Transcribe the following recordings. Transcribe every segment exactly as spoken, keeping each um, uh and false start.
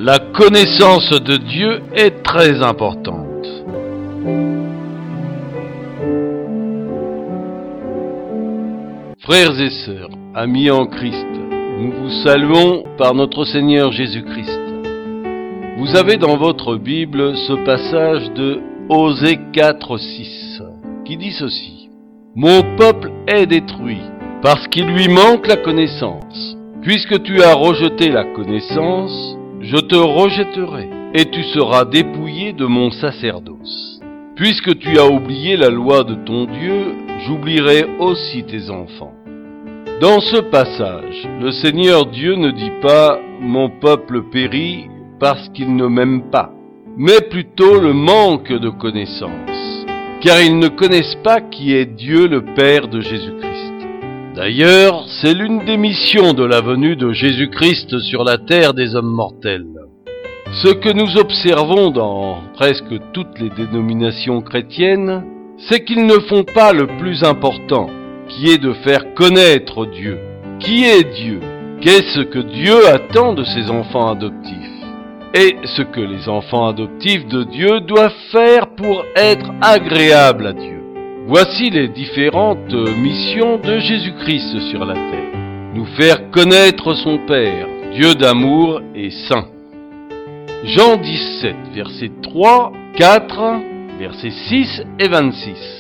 La connaissance de Dieu est très importante. Frères et sœurs, amis en Christ, nous vous saluons par notre Seigneur Jésus-Christ. Vous avez dans votre Bible ce passage de Osée quatre six qui dit ceci: « Mon peuple est détruit parce qu'il lui manque la connaissance. Puisque tu as rejeté la connaissance, je te rejetterai et tu seras dépouillé de mon sacerdoce. Puisque tu as oublié la loi de ton Dieu, j'oublierai aussi tes enfants. » Dans ce passage, le Seigneur Dieu ne dit pas « Mon peuple périt parce qu'il ne m'aime pas », mais plutôt le manque de connaissance, car ils ne connaissent pas qui est Dieu le Père de Jésus-Christ. D'ailleurs, c'est l'une des missions de la venue de Jésus-Christ sur la terre des hommes mortels. Ce que nous observons dans presque toutes les dénominations chrétiennes, c'est qu'ils ne font pas le plus important, qui est de faire connaître Dieu. Qui est Dieu? Qu'est-ce que Dieu attend de ses enfants adoptifs? Et ce que les enfants adoptifs de Dieu doivent faire pour être agréables à Dieu. Voici les différentes missions de Jésus-Christ sur la terre. Nous faire connaître son Père, Dieu d'amour et saint. Jean dix-sept, versets trois, quatre, versets six et vingt-six.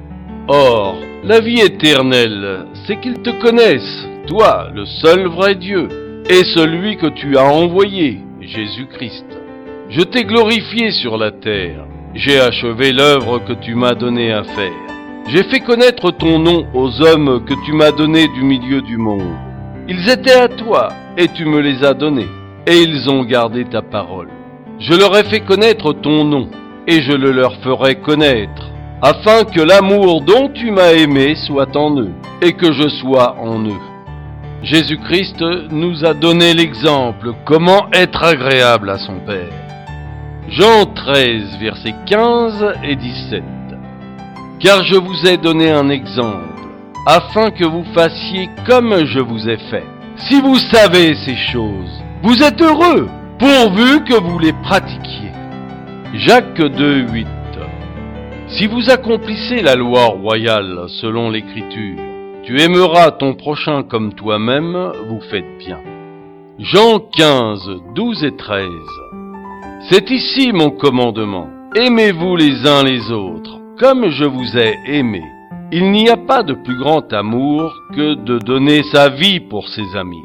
Or, la vie éternelle, c'est qu'ils te connaissent, toi, le seul vrai Dieu, et celui que tu as envoyé, Jésus-Christ. Je t'ai glorifié sur la terre, j'ai achevé l'œuvre que tu m'as donné à faire. J'ai fait connaître ton nom aux hommes que tu m'as donnés du milieu du monde. Ils étaient à toi, et tu me les as donnés, et ils ont gardé ta parole. Je leur ai fait connaître ton nom, et je le leur ferai connaître, afin que l'amour dont tu m'as aimé soit en eux, et que je sois en eux. Jésus-Christ nous a donné l'exemple comment être agréable à son Père. Jean treize, versets quinze et dix-sept. Car je vous ai donné un exemple, afin que vous fassiez comme je vous ai fait. Si vous savez ces choses, vous êtes heureux, pourvu que vous les pratiquiez. Jacques deux, huit. Si vous accomplissez la loi royale selon l'Écriture, tu aimeras ton prochain comme toi-même, vous faites bien. Jean quinze, douze et treize. C'est ici mon commandement, aimez-vous les uns les autres, comme je vous ai aimé. Il n'y a pas de plus grand amour que de donner sa vie pour ses amis.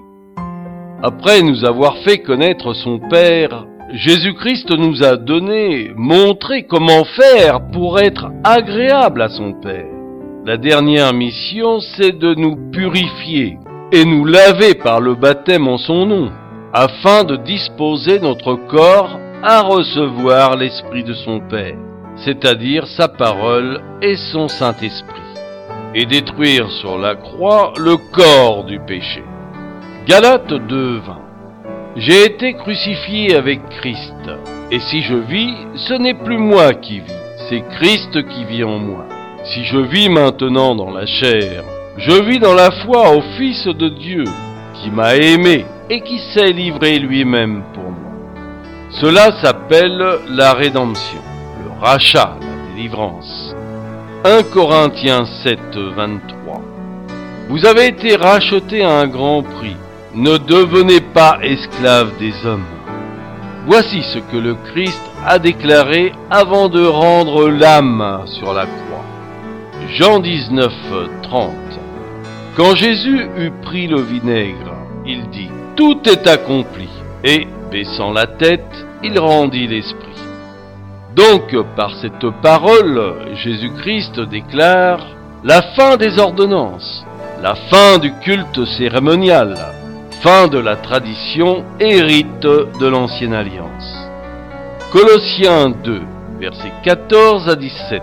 Après nous avoir fait connaître son Père, Jésus-Christ nous a donné, montré comment faire pour être agréable à son Père. La dernière mission, c'est de nous purifier et nous laver par le baptême en son nom, afin de disposer notre corps à recevoir l'Esprit de son Père, c'est-à-dire sa parole et son Saint-Esprit, et détruire sur la croix le corps du péché. Galates deux, vingt. J'ai été crucifié avec Christ, et si je vis, ce n'est plus moi qui vis, c'est Christ qui vit en moi. Si je vis maintenant dans la chair, je vis dans la foi au Fils de Dieu, qui m'a aimé et qui s'est livré lui-même pour moi. Cela s'appelle la rédemption, le rachat, la délivrance. un Corinthiens sept, vingt-trois. Vous avez été rachetés à un grand prix. Ne devenez pas esclaves des hommes. Voici ce que le Christ a déclaré avant de rendre l'âme sur la croix. Jean dix-neuf, trente. Quand Jésus eut pris le vinaigre, il dit « Tout est accompli » et, baissant la tête, il rendit l'esprit. Donc, par cette parole, Jésus-Christ déclare la fin des ordonnances, la fin du culte cérémonial, fin de la tradition et rite de l'ancienne alliance. Colossiens deux, versets quatorze à dix-sept.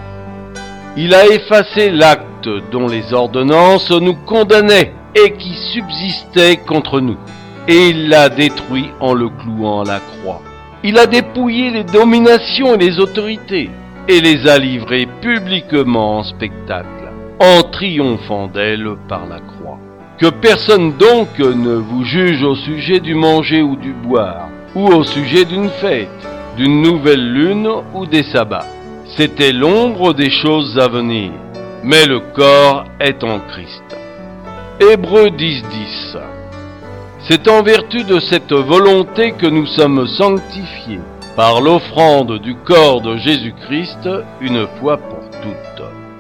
Il a effacé l'acte dont les ordonnances nous condamnaient et qui subsistait contre nous, et il l'a détruit en le clouant à la croix. Il a dépouillé les dominations et les autorités, et les a livrées publiquement en spectacle, en triomphant d'elles par la croix. Que personne donc ne vous juge au sujet du manger ou du boire, ou au sujet d'une fête, d'une nouvelle lune ou des sabbats. C'était l'ombre des choses à venir, mais le corps est en Christ. Hébreux dix dix. C'est en vertu de cette volonté que nous sommes sanctifiés par l'offrande du corps de Jésus-Christ une fois pour toutes.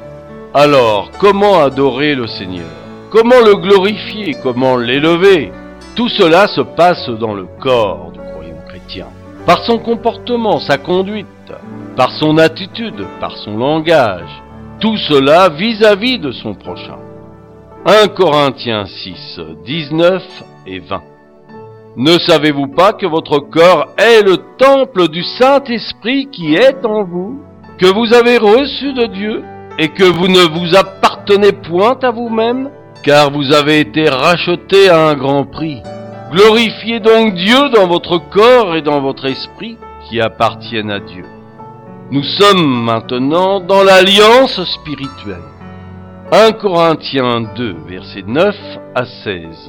Alors, comment adorer le Seigneur? Comment le glorifier? Comment l'élever? Tout cela se passe dans le corps du croyant chrétien, par son comportement, sa conduite, par son attitude, par son langage. Tout cela vis-à-vis de son prochain. un Corinthiens six, dix-neuf et vingt. Ne savez-vous pas que votre corps est le temple du Saint-Esprit qui est en vous, que vous avez reçu de Dieu, et que vous ne vous appartenez point à vous-même, car vous avez été rachetés à un grand prix. Glorifiez donc Dieu dans votre corps et dans votre esprit, qui appartiennent à Dieu. Nous sommes maintenant dans l'alliance spirituelle. un Corinthiens deux, versets neuf à seize.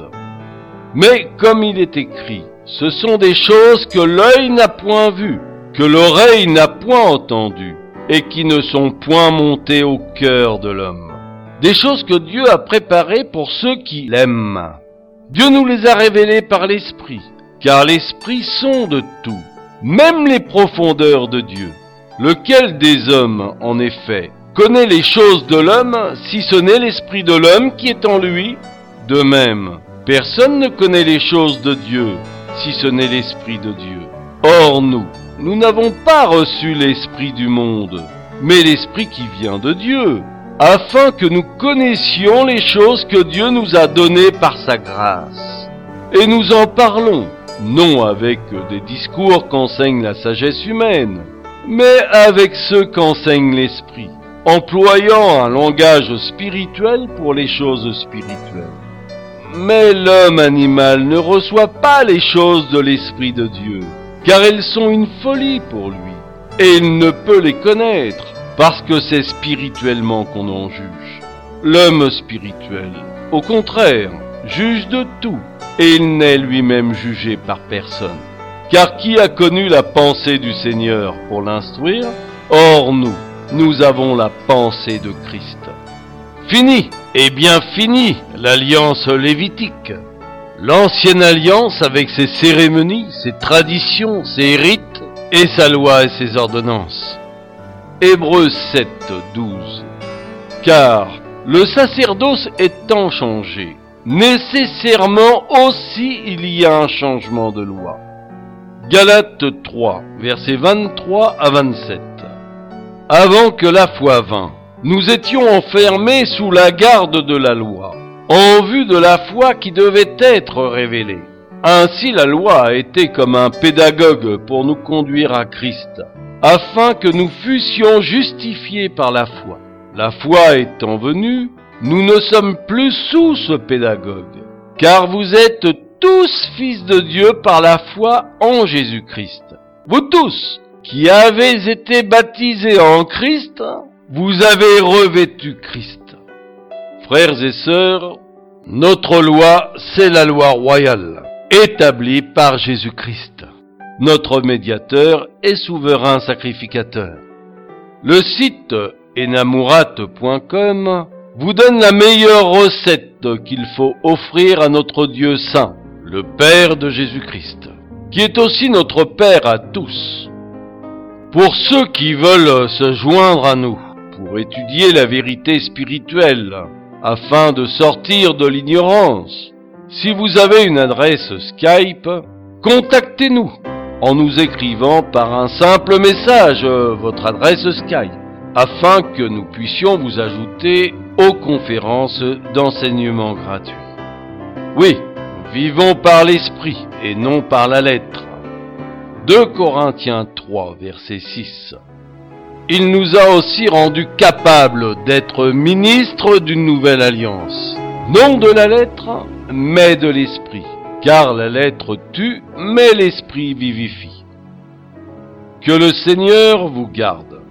Mais comme il est écrit, ce sont des choses que l'œil n'a point vues, que l'oreille n'a point entendues, et qui ne sont point montées au cœur de l'homme. Des choses que Dieu a préparées pour ceux qui l'aiment. Dieu nous les a révélées par l'Esprit, car l'Esprit sonde tout, même les profondeurs de Dieu. Lequel des hommes, en effet, connaît les choses de l'homme, si ce n'est l'Esprit de l'homme qui est en lui? De même, personne ne connaît les choses de Dieu, si ce n'est l'Esprit de Dieu. Or nous, nous n'avons pas reçu l'Esprit du monde, mais l'Esprit qui vient de Dieu, afin que nous connaissions les choses que Dieu nous a données par sa grâce. Et nous en parlons, non avec des discours qu'enseigne la sagesse humaine, mais avec ceux qu'enseigne l'Esprit, employant un langage spirituel pour les choses spirituelles. Mais l'homme animal ne reçoit pas les choses de l'Esprit de Dieu, car elles sont une folie pour lui, et il ne peut les connaître, parce que c'est spirituellement qu'on en juge. L'homme spirituel, au contraire, juge de tout, et il n'est lui-même jugé par personne. Car qui a connu la pensée du Seigneur pour l'instruire? Or nous, nous avons la pensée de Christ. Fini, et bien fini, l'alliance lévitique. L'ancienne alliance avec ses cérémonies, ses traditions, ses rites, et sa loi et ses ordonnances. Hébreux sept, douze. Car le sacerdoce étant changé, nécessairement aussi il y a un changement de loi. Galates trois, versets vingt-trois à vingt-sept. Avant que la foi vînt, nous étions enfermés sous la garde de la loi, en vue de la foi qui devait être révélée. Ainsi la loi a été comme un pédagogue pour nous conduire à Christ, afin que nous fussions justifiés par la foi. La foi étant venue, nous ne sommes plus sous ce pédagogue, car vous êtes tous fils de Dieu par la foi en Jésus-Christ. Vous tous, qui avez été baptisés en Christ, vous avez revêtu Christ. Frères et sœurs, notre loi, c'est la loi royale, établie par Jésus-Christ, notre médiateur et souverain sacrificateur. Le site enamourat point com vous donne la meilleure recette qu'il faut offrir à notre Dieu saint, le Père de Jésus-Christ, qui est aussi notre Père à tous. Pour ceux qui veulent se joindre à nous, pour étudier la vérité spirituelle, afin de sortir de l'ignorance, si vous avez une adresse Skype, contactez-nous en nous écrivant par un simple message votre adresse Skype, afin que nous puissions vous ajouter aux conférences d'enseignement gratuits. Oui, nous vivons par l'esprit et non par la lettre. deux Corinthiens trois, verset six. Il nous a aussi rendus capables d'être ministres d'une nouvelle alliance, non de la lettre, mais de l'esprit, car la lettre tue, mais l'esprit vivifie. Que le Seigneur vous garde.